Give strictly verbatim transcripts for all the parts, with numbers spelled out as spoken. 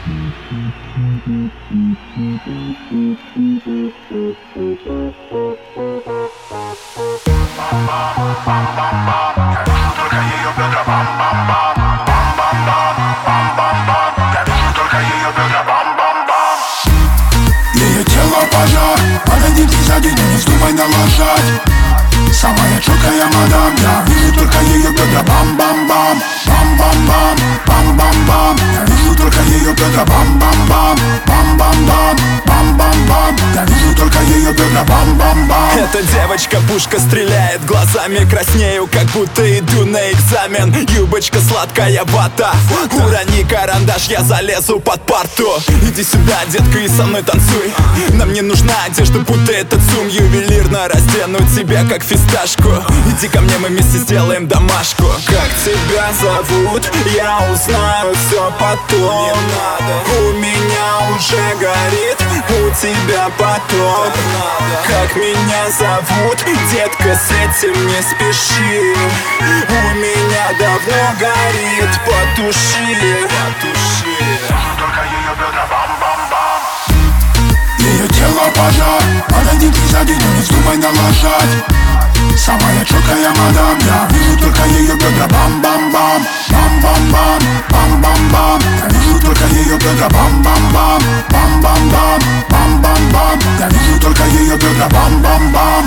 Ее тело пожар, подойди ты сзади, но не вздумай налажать. Самая четкая мадам, я вижу только ее бедра. Бам-бам-бам, бам-бам-бам, бам-бам-бам. Я вижу только ее бедра. Бам-бам-бам, бам-бам-бам, бам-бам-бам. Я вижу только ее бедра. Бам-бам-бам. Эта девочка-пушка стреляет глазами, краснею, как будто иду на экзамен. Юбочка сладкая вата, урони карандаш, я залезу под парту. Иди сюда, детка, и со мной танцуй. Нам не нужна одежда, будто этот сум. Ювелирно раздену тебя, как фисташку. Иди ко мне, мы вместе сделаем домашку. Как тебя зовут, я узнаю все потом. Не надо. У меня уже горит, у тебя потом. Как меня зовут, детка, с этим не спеши. У меня давно горит, потуши, потуши. Только ее бедра. Бам-бам-бам. Ее тело пожар, подойди ты сзади, но не вздумай налажать. Самая четкая мадам, я вижу только ее бедра. Бам-бам-бам, бам-бам-бам, бам-бам-бам. Я вижу только ее бедра. Бам-бам-бам, бам-бам-бам, бам-бам-бам. Я вижу только ее бедра. Бам-бам-бам.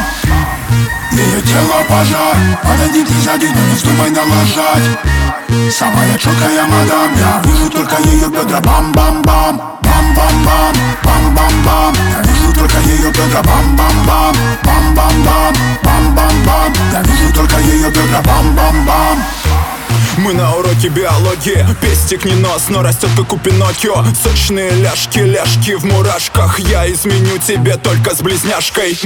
Ее тело пожар, подойди ты сзади, но не вздумай налажать. Самая четкая мадам, я вижу только ее бедра. Бам-бам-бам, бам-бам-бам, бам-бам-бам. Я вижу только ее бедра. Бам-бам-бам, бам-бам-бам, бам-бам-бам. Я вижу только ее бедра. Бам-бам-бам. Мы на уроке биологии. Пестик не нос, но растет как у Пиноккио. Сочные ляжки, ляжки в мурашках. Я изменю тебе только с близняшкой.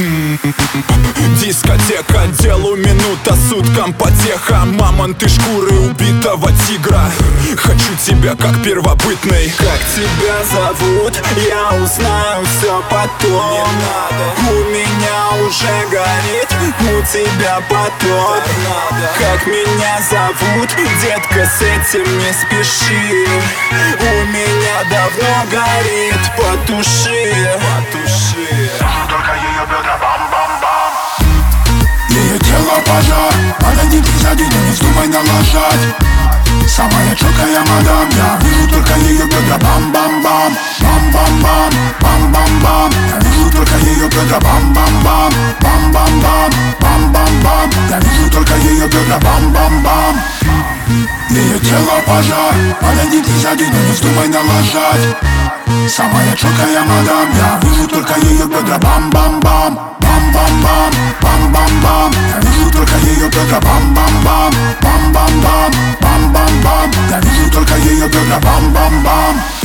Дискотека, делу минута, суткам потеха. Мамонты шкуры убитого тигра. Хочу тебя как первобытный. Как тебя зовут, я узнаю все потом. Не надо. У меня уже горит, у тебя потом. Как меня зовут, детка, с этим не спеши. У меня давно горит, потуши, потуши. Только ее бедра. Бам-бам-бам. Ее тело пожар, подойди ты сзади, но не вздумай налажать. Самая четкая мадам, я вижу только ее бедра. Бам-бам-бам, бам-бам-бам, бам-бам-бам. Я вижу только ее бедра. Бам-бам-бам, бам-бам-бам, бам-бам-бам. Я вижу только ее бедра. Бам-бам-бам. Ее тело пожар, подойди ты сзади, но не вздумай налажать. Самая четкая мадам, я вижу только ее бедра. Бам-бам-бам, бам-бам-бам, бам-бам-бам. Я вижу только ее бедра. Бам-бам-бам, бам-бам-бам, бам-бам-бам. Я вижу только ее бедра. Бам-бам-бам.